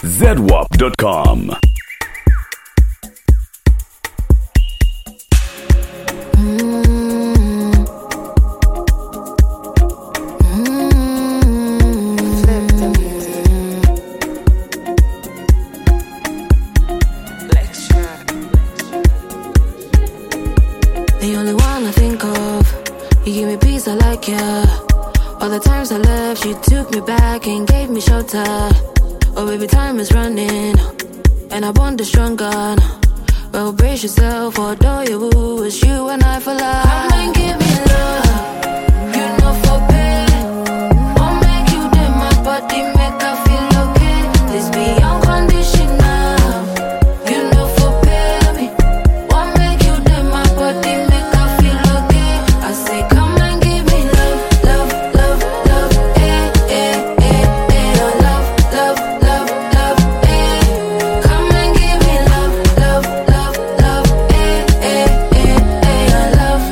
ZWAP.com. The only one I think of, you give me peace, I like ya. All the times I left, you took me back and gave me shelter. Oh baby, time is running, and I want the stronger. Well, brace yourself, although you woo, it's you and I for life. Come and give me love, you know for pain. I'll make you do my body, make her feel okay. This be unconditional, you know for pay me. I'll make you do my body, make her feel okay. I say come and give me love, love, love, love, eh, eh, eh, eh. Love, love, love, love, eh. Come and give me love, love, love, love, eh, eh, eh, eh. Love,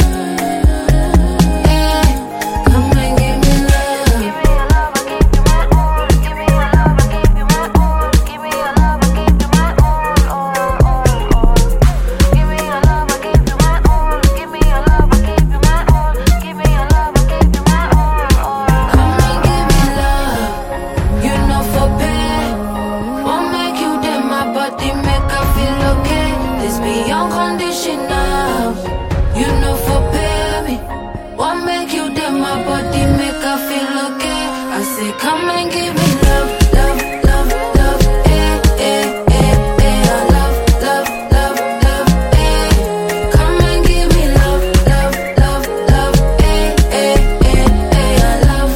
eh. Come and give me love. Give me your love, I give you my all. Give me your love, I give you my all. Give me your love, I give you my all. Give me your love, I give you my all. Give me your love, I give you my all. Give me your love, I give you my all. Come and give me love, you know for pain. Won't make you dead, my body make her feel okay. This be unconditional, you know for pay me. Won't make you dead, my body make her feel okay. I say come and give me love, love, love, love, eh, eh, eh, eh. Love, love, love, love, eh. Come and give me love, love, love, love, eh, eh, eh, eh. Love,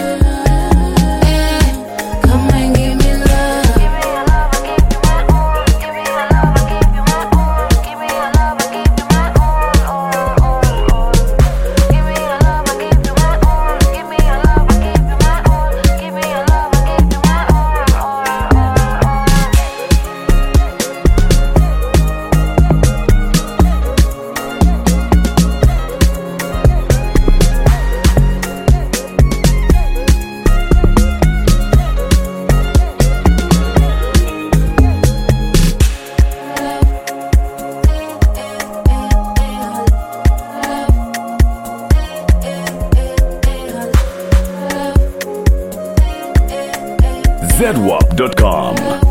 eh. Come and give me love. Give me your love, I give you my all. Give me your love, I give you my all. Give me your love, I give you my all. Give me your love, I give you my all. Give me your love, I give you my all. Give me your love, I give you my all. ZWAP.com.